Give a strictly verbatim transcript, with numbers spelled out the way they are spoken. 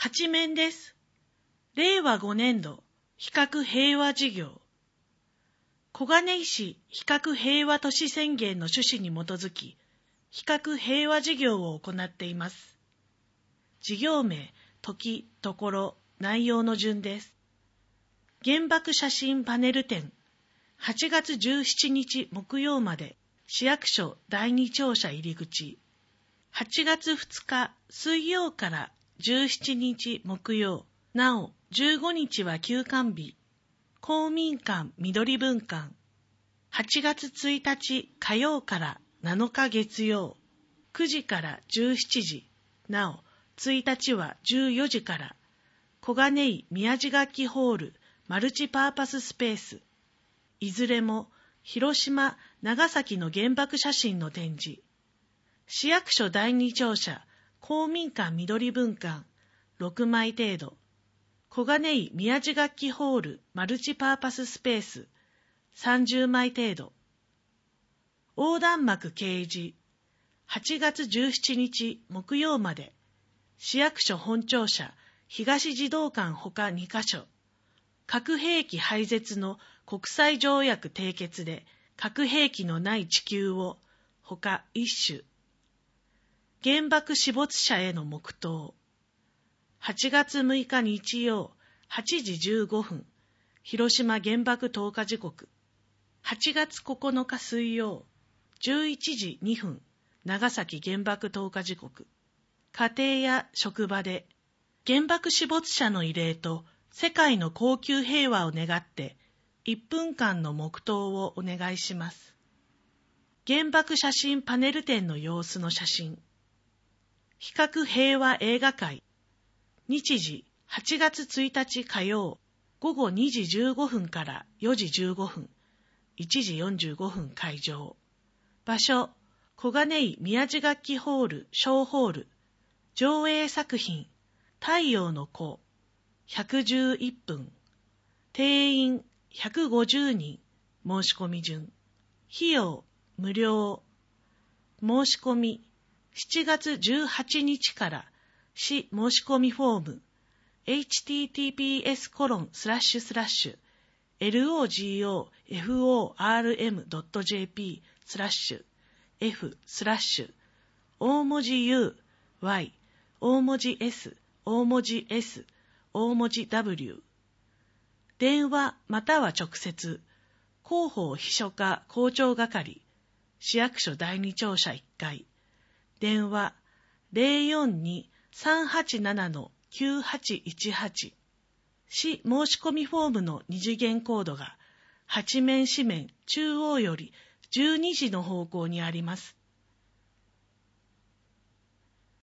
はち面です。れいわごねんど非核平和事業。小金井市非核平和都市宣言の趣旨に基づき、非核平和事業を行っています。事業名、時、ところ、内容の順です。原爆写真パネル展、はちがつじゅうしちにち木曜まで、市役所だいに庁舎入り口。はちがつふつか水曜からじゅうしちにち木曜、なおじゅうごにちは休館日。公民館緑分館。はちがつついたち火曜からなのか月曜、くじからじゅうしちじ、なおついたちはじゅうよじから、小金井宮地楽器ホールマルチパーパススペース。いずれも広島、長崎の原爆写真の展示。市役所だいに庁舎、公民館緑分館、ろくまい程度。小金井宮地楽器ホールマルチパーパススペース、さんじゅうまい程度。横断幕掲示、はちがつじゅうしちにち木曜まで、市役所本庁舎、東児童館ほかにかしょ。核兵器廃絶の国際条約締結で核兵器のない地球をほか一種。原爆死没者への黙祷。はちがつむいか日曜はちじじゅうごふん、広島原爆投下時刻。はちがつここのか水曜じゅういちじにふん、長崎原爆投下時刻。家庭や職場で原爆死没者の慰霊と世界の恒久平和を願っていっぷんかんの黙祷をお願いします。原爆写真パネル展の様子の写真。非核平和映画会。日時はちがつついたち火曜、ごごにじじゅうごふんからよじじゅうごふん、いちじよんじゅうごふん会場。場所、小金井宮地楽器ホール小ホール。上映作品、太陽の子、ひゃくじゅういっぷん。定員ひゃくごじゅうにん。申し込み順。費用、無料。申し込み、しちがつじゅうはちにちから市申し込みフォーム エイチティーティーピーエスコロンスラッシュスラッシュエルオージーオーエフオーアールエムドットジェーピースラッシュ F スラッシュ大文字 U、Y、大文字 S、大文字 S、大文字 W。電話または直接、広報秘書課校長係、市役所だいに庁舎いっかい。電話 ゼロよんに さんはちなな きゅうはちいちはち。市申し込みフォームの二次元コードがはち面紙面中央よりじゅうにじの方向にあります。